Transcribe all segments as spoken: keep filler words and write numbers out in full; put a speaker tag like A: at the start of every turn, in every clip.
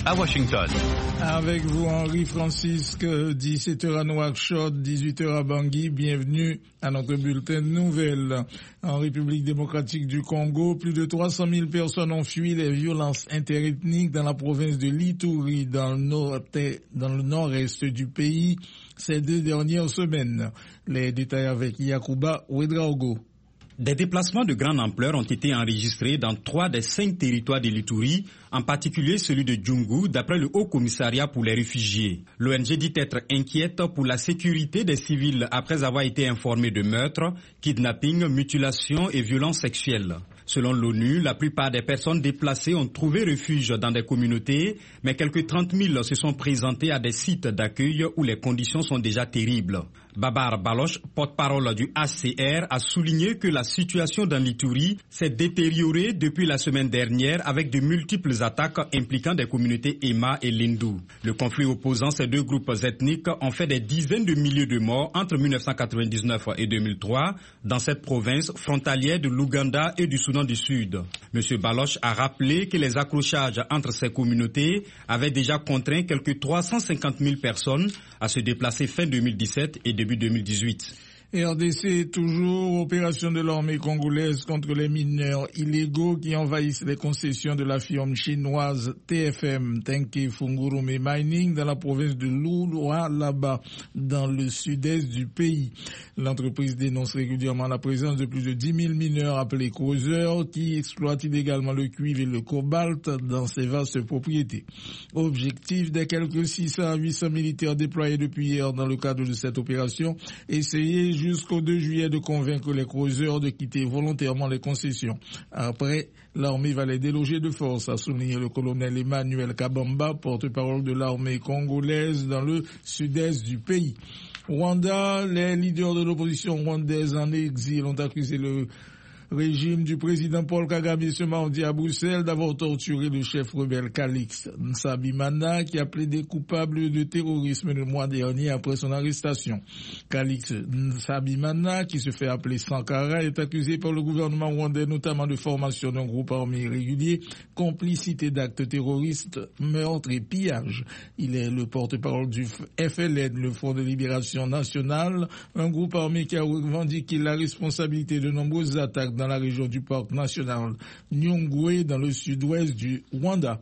A: à Washington.
B: Avec vous, Henri Francisque, dix-sept heures à Nouakchott, dix-huit heures à Bangui. Bienvenue à notre bulletin de nouvelles. En République démocratique du Congo, plus de trois cent mille personnes ont fui les violences interethniques dans la province de l'Ituri, dans le nord, dans le nord-est du pays, ces deux dernières semaines. Les détails avec Yacouba Ouedraogo.
C: Des déplacements de grande ampleur ont été enregistrés dans trois des cinq territoires de l'Ituri, en particulier celui de Djungu, d'après le Haut Commissariat pour les réfugiés. L'O N G dit être inquiète pour la sécurité des civils après avoir été informé de meurtres, kidnappings, mutilations et violences sexuelles. Selon l'ONU, la plupart des personnes déplacées ont trouvé refuge dans des communautés, mais quelques trente mille se sont présentés à des sites d'accueil où les conditions sont déjà terribles. Babar Baloch, porte-parole du H C R, a souligné que la situation dans l'Ituri s'est détériorée depuis la semaine dernière avec de multiples attaques impliquant des communautés Emma et Lindou. Le conflit opposant ces deux groupes ethniques ont fait des dizaines de milliers de morts entre mille neuf cent quatre-vingt-dix-neuf et deux mille trois dans cette province frontalière de l'Ouganda et du Soudan du Sud. M. Baloch a rappelé que les accrochages entre ces communautés avaient déjà contraint quelques trois cent cinquante mille personnes à se déplacer fin deux mille dix-sept et début deux mille dix-huit.
B: R D C, toujours opération de l'armée congolaise contre les mineurs illégaux qui envahissent les concessions de la firme chinoise T F M, Tenke Fungurume Mining, dans la province de Lualaba, dans le sud-est du pays. L'entreprise dénonce régulièrement la présence de plus de dix mille mineurs appelés creuseurs qui exploitent illégalement le cuivre et le cobalt dans ces vastes propriétés. Objectif des quelques six cents à huit cents militaires déployés depuis hier dans le cadre de cette opération, essayer jusqu'au deux juillet de convaincre les creuseurs de quitter volontairement les concessions. Après, l'armée va les déloger de force, a souligné le colonel Emmanuel Kabamba, porte-parole de l'armée congolaise dans le sud-est du pays. Rwanda, les leaders de l'opposition rwandaise en exil ont accusé le régime du président Paul Kagame ce mardi à Bruxelles d'avoir torturé le chef rebelle Calix Nsabimana qui a plaidé coupable de terrorisme le mois dernier après son arrestation. Calix Nsabimana, qui se fait appeler Sankara, est accusé par le gouvernement rwandais notamment de formation d'un groupe armé irrégulier, complicité d'actes terroristes, meurtres et pillages. Il est le porte-parole du F L N, le Front de Libération Nationale, un groupe armé qui a revendiqué la responsabilité de nombreuses attaques dans la région du parc national Nyungwe dans le sud-ouest du Rwanda.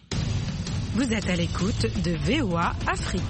D: Vous êtes à l'écoute de V O A Afrique.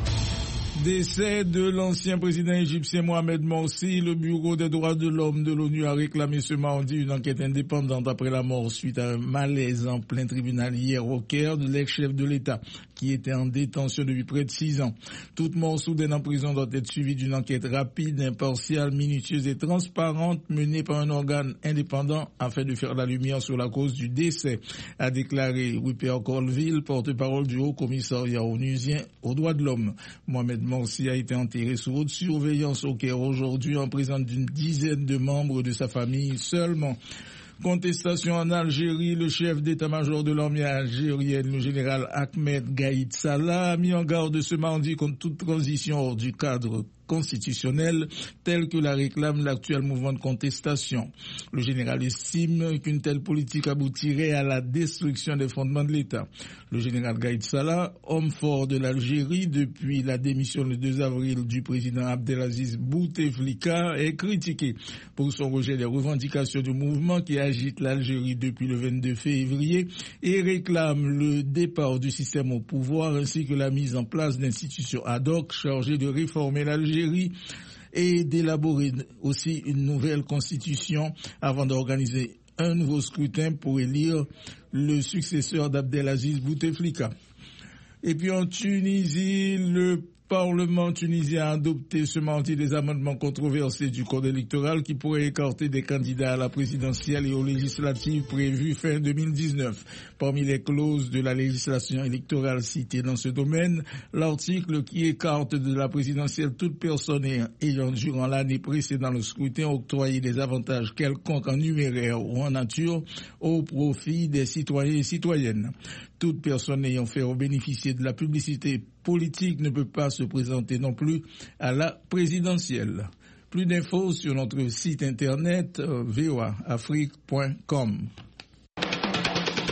B: Décès de l'ancien président égyptien Mohamed Morsi, le Bureau des droits de l'homme de l'ONU a réclamé ce mardi une enquête indépendante après la mort suite à un malaise en plein tribunal hier au Caire de l'ex-chef de l'État qui était en détention depuis près de six ans. Toute mort soudaine en prison doit être suivie d'une enquête rapide, impartiale, minutieuse et transparente menée par un organe indépendant afin de faire la lumière sur la cause du décès, a déclaré Rupert Colville, porte-parole du Haut Commissariat onusien aux droits de l'homme. Mohamed Morsi a été enterré sous haute surveillance au Caire aujourd'hui en présence d'une dizaine de membres de sa famille seulement. Contestation en Algérie, le chef d'état-major de l'armée algérienne, le général Ahmed Gaïd Salah, a mis en garde ce mardi contre toute transition hors du cadre constitutionnel tel que la réclame l'actuel mouvement de contestation. Le général estime qu'une telle politique aboutirait à la destruction des fondements de l'État. Le général Gaïd Salah, homme fort de l'Algérie depuis la démission le deux avril du président Abdelaziz Bouteflika, est critiqué pour son rejet des revendications du mouvement qui agite l'Algérie depuis le vingt-deux février et réclame le départ du système au pouvoir ainsi que la mise en place d'institutions ad hoc chargées de réformer l'Algérie et d'élaborer aussi une nouvelle constitution avant d'organiser un nouveau scrutin pour élire le successeur d'Abdelaziz Bouteflika. Et puis en Tunisie, le Parlement tunisien a adopté ce mardi des amendements controversés du code électoral qui pourraient écarter des candidats à la présidentielle et aux législatives prévues fin deux mille dix-neuf. Parmi les clauses de la législation électorale citées dans ce domaine, l'article qui écarte de la présidentielle toute personne ayant durant l'année précédant le scrutin octroyé des avantages quelconques en numéraire ou en nature au profit des citoyens et citoyennes. Toute personne ayant fait bénéficier de la publicité politique ne peut pas se présenter non plus à la présidentielle. Plus d'infos sur notre site internet v o a afrique point com.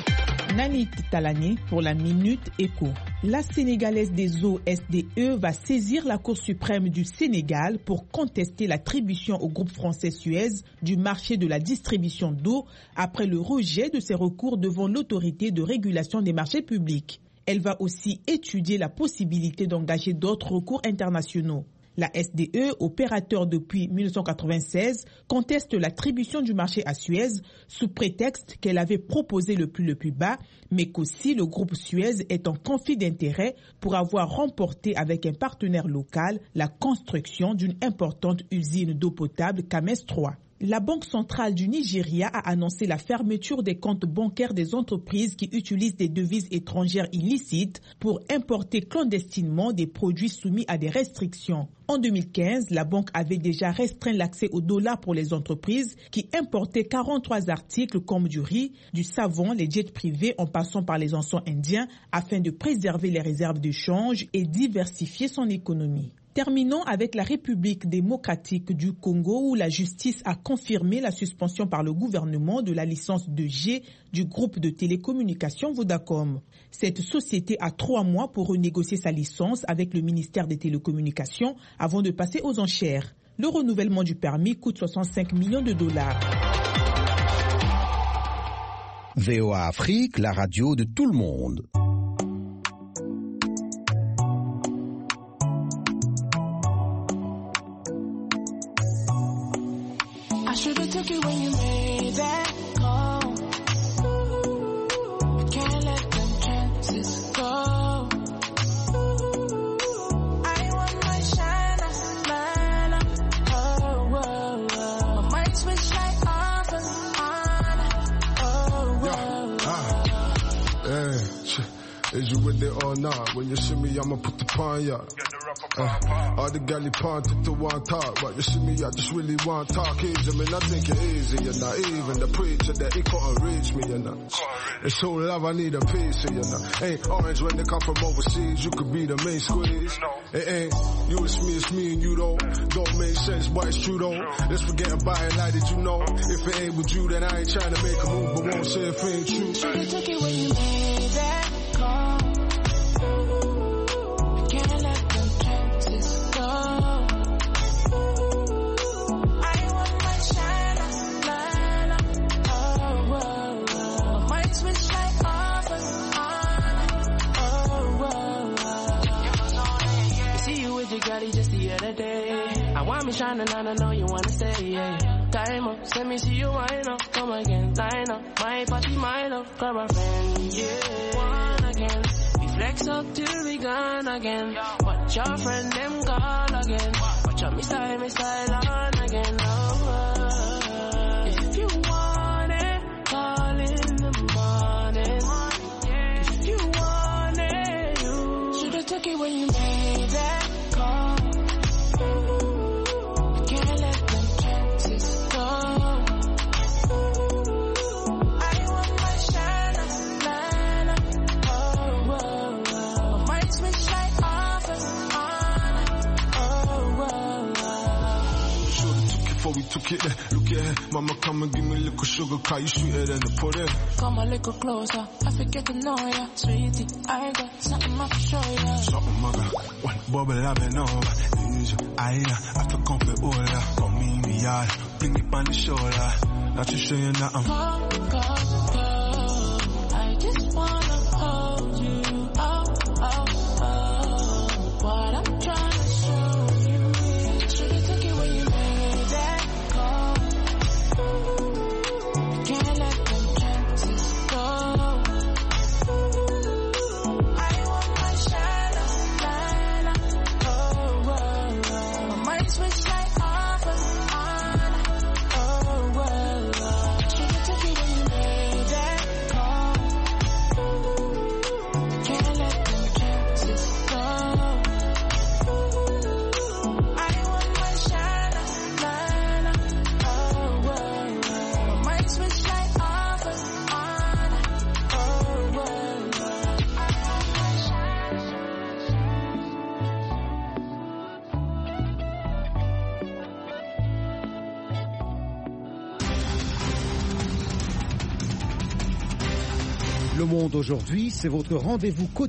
A: Nanit Talani pour la Minute Éco. La Sénégalaise des eaux S D E va saisir la Cour suprême du Sénégal pour contester l'attribution au groupe français Suez du marché de la distribution d'eau après le rejet de ses recours devant l'autorité de régulation des marchés publics. Elle va aussi étudier la possibilité d'engager d'autres recours internationaux. La S D E, opérateur depuis mille neuf cent quatre-vingt-seize, conteste l'attribution du marché à Suez sous prétexte qu'elle avait proposé le prix le plus bas, mais qu'aussi le groupe Suez est en conflit d'intérêts pour avoir remporté avec un partenaire local la construction d'une importante usine d'eau potable Cames trois. La Banque centrale du Nigeria a annoncé la fermeture des comptes bancaires des entreprises qui utilisent des devises étrangères illicites pour importer clandestinement des produits soumis à des restrictions. En deux mille quinze, la banque avait déjà restreint l'accès au dollar pour les entreprises qui importaient quarante-trois articles comme du riz, du savon, les jets privés en passant par les encens indiens afin de préserver les réserves de change et diversifier son économie. Terminons avec la République démocratique du Congo où la justice a confirmé la suspension par le gouvernement de la licence deux G du groupe de télécommunications Vodacom. Cette société a trois mois pour renégocier sa licence avec le ministère des Télécommunications avant de passer aux enchères. Le renouvellement du permis coûte soixante-cinq millions de dollars.
E: V O A Afrique, la radio de tout le monde.
F: I should've took it when you made that call. I can't let them chances go. I want my shine, man. Oh, whoa, whoa. I might switch like off and on. Oh, whoa, whoa.
G: Yeah, hey, is you with it or not? When you see me, I'ma put the pawn ya. Uh, all the galley ponted to one talk, but you see me, I just really want talk easy. I mean, I think it easy, you're not even the preacher that he couldn't reach me, you know. It's so love, I need a piece of, you know. Ain't orange when they come from overseas, you could be the main squeeze. It ain't you, it's me, it's me and you though. Don't make sense, but it's true though. Let's forget about it, like did you know? If it ain't with you, then I ain't trying to make a move, but won't say if it ain't true.
F: Should've took it when you made that call. Just the other day, I want me shining and I know you wanna stay, yeah. Time up, send me see you wine up, come again, line up, my party, my love, grab a friend, yeah. One again, we flex up till we gone again. Watch your friend, them call again. Watch out, me style, me style on again, oh. If you want it, call in the morning. If you want it, you should've took it when you made that.
G: We took it there, look at her. Mama come and give me a little sugar, cause you sweeter than the pudding.
F: Come a little closer, I forget to know ya. Sweetie, I got something I can show ya.
G: Something I got, one bubble I've been over. Use your eye, I feel comfort all that. Come me, me, I bring it on the shoulder. Not to show you nothing.
F: Come, come, come. I just wanna hold you. Oh, oh, oh. What I'm trying to show you. Should've took it when you made that. Can't let them chances go. I want my shine, shine. Oh, oh, oh. I might switch like off and on. Oh, oh, oh. Should've took it when you made that call. Can't let them chances go. I want my shine, shine. Oh, oh, oh. I might switch like off and on. Oh, oh, oh. I want my shine.
E: Le Monde aujourd'hui, c'est votre rendez-vous quotidien